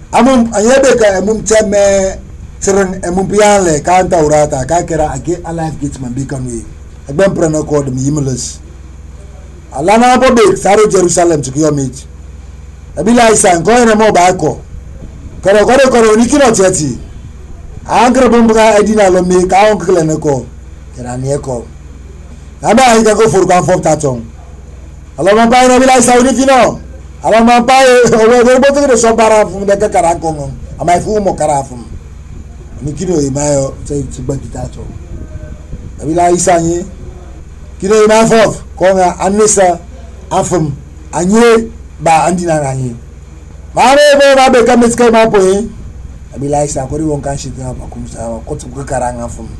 amum ayebe ka amum teme seren amum piale kan taurata ka kera age alive gate man be kanwe agbem prana ko de yimles alana bobe sare Jerusalem to kiyomit abila isa ko ene mo ba ko koro ni kino tiati angre bomba edina lo me ka on kele ne ko kera ni ko aba ai ka go for kan for taton alama ba ina bila isa ni kino alama ba o bo to so bara fu de ka kara ko ngom amai fu mo kara fu ni kino e mayo sai ba taton abila isa ni kino e ma fof ko nga anisa afum anye ba andina ngani mare ba be kamis kai ma po yi abila isa ko ri won kan shi ta ba kum sa ko tu ko karanga fum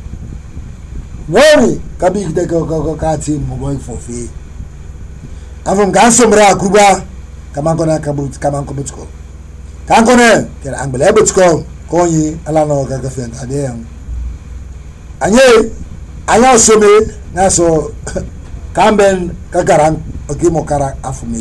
nori kabi de ko ka ti mo boy fofi afum kan somra kuba kama kona kabut kama ko butko kan kone ke angbele butko ko yi ala no ka ka fen ade yan anye anya some na so kamben ka karang okimo kara afumi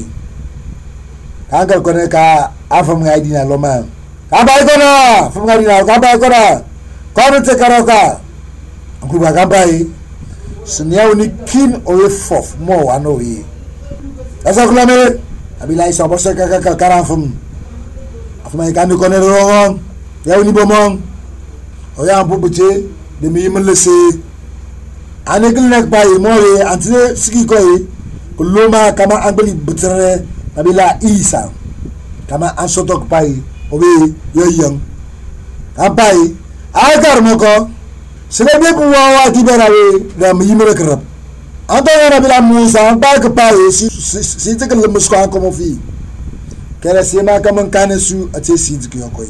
kangal kone ka afum ngaidi na loma ka bai kona afum ngaidi na ka bai kona kono te karoka akuba ka bai sunya uni kin owe fof mo ano yi asa kulame abila isa bosa ka karafum afum ai kan kone ro ya uni bomong oya ampubuche de mi yimlese anegil nek bai mo ye antine siki koyi kuluma kama angbeli butre abila isa kama ansotok pai obe yoyang ampai agar moko selebe buwa tiberawe da mimere krap anta ngara bila musa ba ke pai si tekel musko anko fi kera sema kama kanesu ate si diki yokoy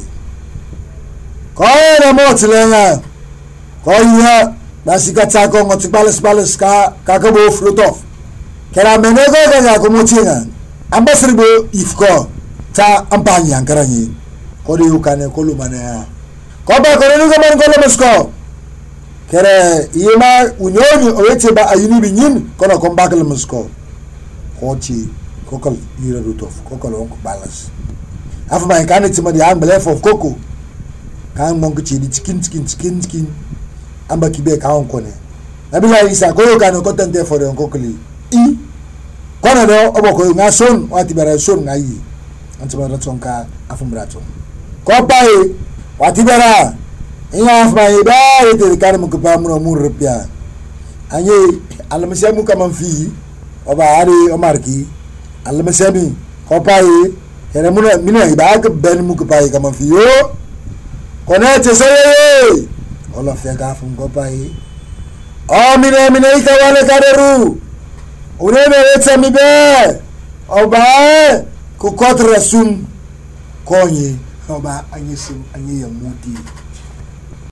ko na mo tlenga ko ya basika tsako ngoti balas ka ko bo flotof kera menego ga ko mo tinga ambasribo ifko ta ampanya ankaranyi ko de ukane ko lumane ko ba ko ni ko man ko lemesko kere yema unyoni owete ba ayini binyin ko na ko ba ko lemesko ko ti ko kal yira rutof ko kal on ko balas afa ba kan ti ma di angbele of koko kan mon ko ti di chikin amba kibe ka on ko ne nabila isa ko kan ko tente for on ko kli i kono do oboko nga son wati bara son nga yi antibara tonka afumbrato ko pai wati bara ina afmai ba yete kar mu ko mu mu rupia anye almasiamu kama fi oba ari omarki almasiami ko pai ere mu mina ba ga ben mu ko pai kama fi yo kono te sey ola fe ga fum ko pai o mina ika wala kaderu unene wetsa mibe oba ku kotra sun konye oba anyesim anye ya muti